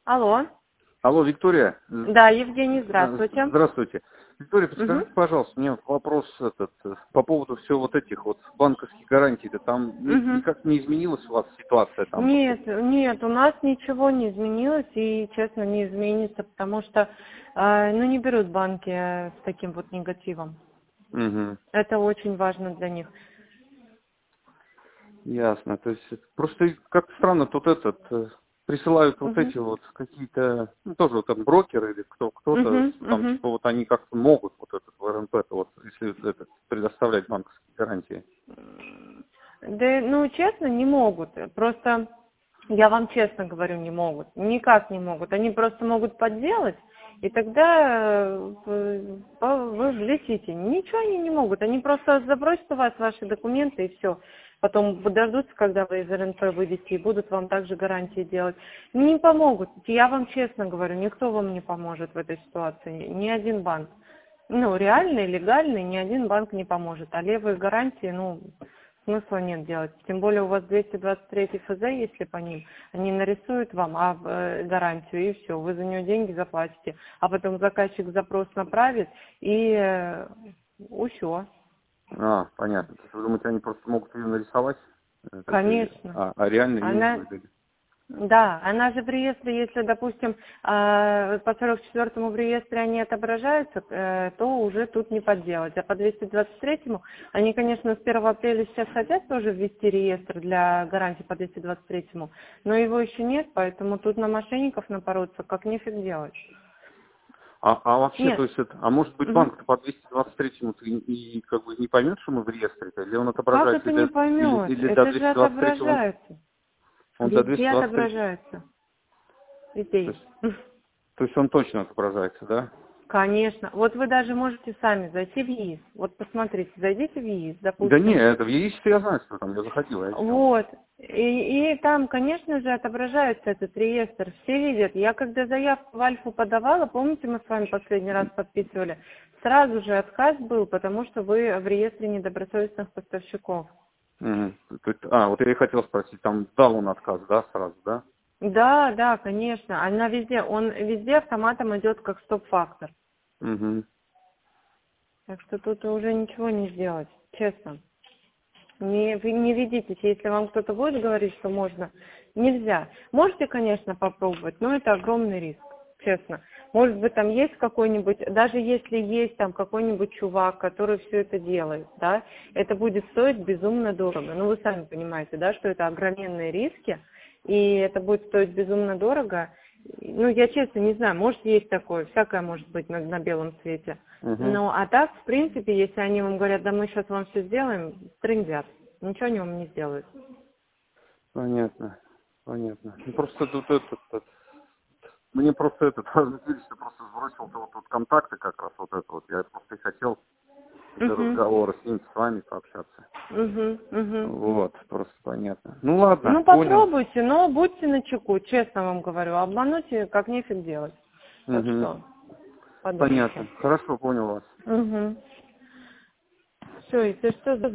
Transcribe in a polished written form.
Алло. Алло, Виктория. Да, Евгений, здравствуйте. Здравствуйте. Виктория, Мгм. подскажите, пожалуйста, мне вот вопрос по поводу всего вот этих вот банковских гарантий. Да там Мгм. никак не изменилась у вас ситуация там? Нет, нет, у нас ничего не изменилось и, честно, не изменится, потому что, ну, не берут банки с таким вот негативом. Угу. Это очень важно для них. Ясно. То есть просто как-то странно тут присылают вот Мгм. эти вот какие-то, ну, тоже вот там брокеры или кто-то Мгм. там, Мгм. типа вот они как-то могут вот этот в РНП, вот, если это предоставлять банковские гарантии. Да, ну, честно, не могут. Просто, я вам честно говорю, не могут. Никак не могут. Они просто могут подделать, и тогда вы влетите. Ничего они не могут. Они просто запросят у вас ваши документы, и все. Потом дождутся, когда вы из РНП выйдете, и будут вам также гарантии делать. Не помогут. Я вам честно говорю, никто вам не поможет в этой ситуации. Ни один банк. Ну, реальный, легальный, ни один банк не поможет. А левые гарантии, ну, смысла нет делать. Тем более у вас 223 ФЗ, если по ним, они нарисуют вам гарантию, и все, вы за нее деньги заплатите. А потом заказчик запрос направит, и все. Понятно. То есть вы думаете, они просто могут ее нарисовать, Конечно. а реально ее не Она, выдали? да, она же в реестре, если, допустим, по 44-му в реестре они отображаются, то уже тут не подделать. А по 223-му, они, конечно, с 1 апреля сейчас хотят тоже ввести реестр для гарантии по 223-му, но его еще нет, поэтому тут на мошенников напороться как нифиг делать. А вообще, то Нет. есть а может быть Мгм. банк по 223-му и как бы не поймет, что мы в реестре, или он Как отображается это не поймет? или до Это же 223-го отображается. он до Везде 223-го, отображается. Везде то есть. есть, то есть он точно отображается, да? Конечно. Вот вы даже можете сами зайти в ЕИС. Вот посмотрите, зайдите в ЕИС, Да не, допустим. это в ЕИСе я знаю, что там я заходил, я видел. Вот. И там, конечно же, отображается этот реестр. Все видят. Я когда заявку в Альфу подавала, помните, мы с вами последний раз подписывали, сразу же отказ был, потому что вы в реестре недобросовестных поставщиков. Мгм. Вот я и хотел спросить, там дал он отказ, да, сразу, да? Да, да, конечно. Она везде, он везде автоматом идет как стоп-фактор. Угу. Так что тут уже ничего не сделать, честно. Вы не ведитесь, если вам кто-то будет говорить, что можно, нельзя. Можете, конечно, попробовать, но это огромный риск, честно. Может быть, там есть какой-нибудь, даже если есть там какой-нибудь чувак, который все это делает, да, это будет стоить безумно дорого. Ну, вы сами понимаете, да, что это огроменные риски, и это будет стоить безумно дорого. Ну, я честно не знаю, может, есть такое, всякое может быть на белом свете. Угу. Ну, а так, в принципе, если они вам говорят, да мы сейчас вам все сделаем, трындят. Ничего они вам не сделают. Понятно, понятно. Ну, просто тут мне просто что просто сбросил вот тут контакты как раз вот это вот. Я просто и хотел для Угу, разговора с ним, с вами пообщаться. угу, угу. Вот, просто понятно. Ну ладно, Ну, понял. попробуйте, но будьте начеку, честно вам говорю. Обмануть как нефиг делать. Так Угу. что подумайте. Понятно. Хорошо, понял вас. Угу. Все, если что,